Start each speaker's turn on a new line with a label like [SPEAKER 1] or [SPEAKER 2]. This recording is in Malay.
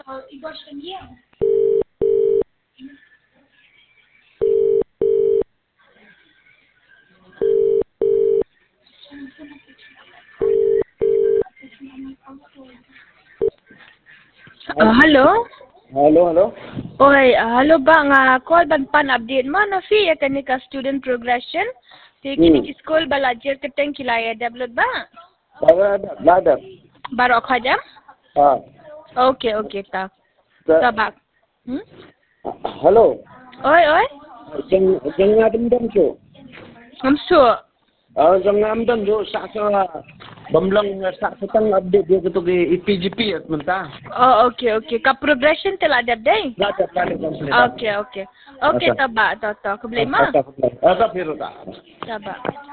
[SPEAKER 1] Hello?
[SPEAKER 2] Hello.
[SPEAKER 1] Oi, hello bang, call ban pan update mana fi ya kani ka student progression. Kini ki school balajar keteng kilaya develop ba?
[SPEAKER 2] Ada.
[SPEAKER 1] Baru khajam? Okay, tak. Tabak.
[SPEAKER 2] Hello.
[SPEAKER 1] Oi.
[SPEAKER 2] Jangan dendam tu.
[SPEAKER 1] Amsu.
[SPEAKER 2] Jangan dendam tu. Saksa bamlang saksa update dia tu ke EPGP mentah.
[SPEAKER 1] Oh, okay. Ka progression telah ada deh.
[SPEAKER 2] Ada.
[SPEAKER 1] Okay. Okay, tabak. Tak. Keblema?
[SPEAKER 2] Ada. Ada.
[SPEAKER 1] Tabak.